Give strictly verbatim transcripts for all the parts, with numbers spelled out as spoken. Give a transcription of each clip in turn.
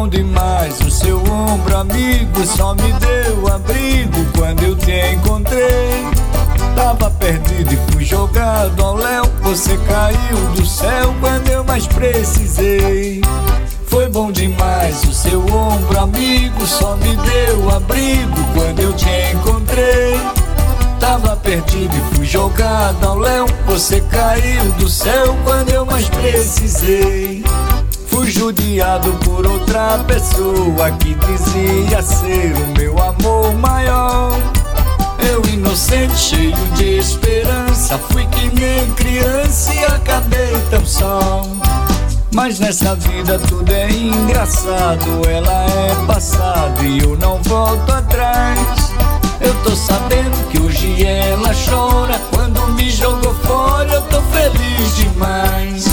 bom demais o seu ombro amigo, só me deu abrigo quando eu te encontrei. Tava perdido e fui jogado ao léu, você caiu do céu quando eu mais precisei. Foi bom demais o seu ombro amigo, só me deu abrigo quando eu te encontrei. Tava perdido e fui jogado ao léu, você caiu do céu quando eu mais precisei. Fui judiado por outra pessoa que dizia ser o meu amor maior. Eu inocente, cheio de esperança, fui que nem criança e acabei tão só. Mas nessa vida tudo é engraçado, ela é passado e eu não volto atrás. Eu tô sabendo que hoje ela chora, quando me jogou fora eu tô feliz demais.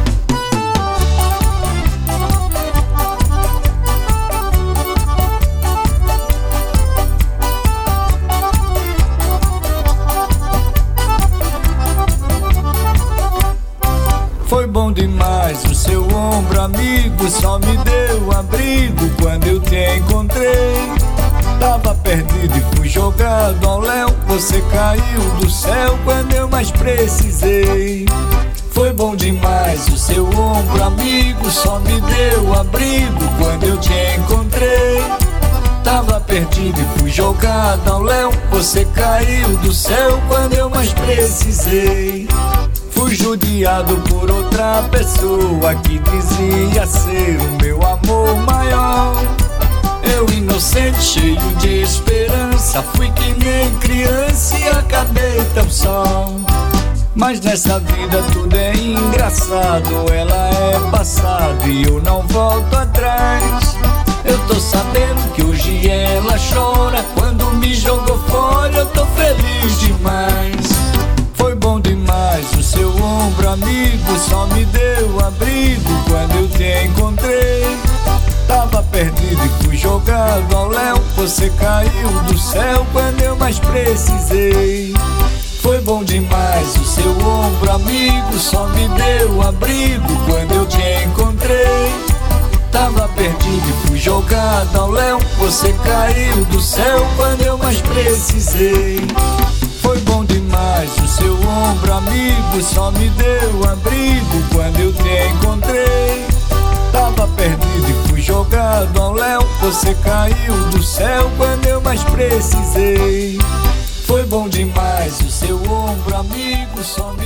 Foi bom demais o seu ombro amigo, só me deu abrigo quando eu te encontrei. Tava perdido e fui jogado ao léu, você caiu do céu quando eu mais precisei. Foi bom demais o seu ombro amigo, só me deu abrigo quando eu te encontrei. Tava perdido e fui jogado ao léu, você caiu do céu quando eu mais precisei. Fui judiado por outra pessoa que dizia ser o meu amor maior. Eu inocente, cheio de esperança, fui que nem criança e acabei tão só. Mas nessa vida tudo é engraçado, ela é passado e eu não volto atrás. Eu tô sabendo que hoje ela chora, quando me jogou fora eu tô feliz demais. Foi bom demais o seu ombro amigo, só me deu abrigo quando eu te encontrei. Tava perdido e fui jogado ao léu, você caiu do céu quando eu mais precisei. Foi bom demais o seu ombro amigo, só me deu abrigo quando eu te encontrei. Tava perdido e fui jogado ao léu, você caiu do céu quando eu mais precisei. Foi bom demais o seu ombro amigo, só me deu abrigo quando eu te encontrei. Tava perdido e fui jogado ao léu, você caiu do céu quando eu mais precisei. Foi bom demais o seu ombro amigo, só me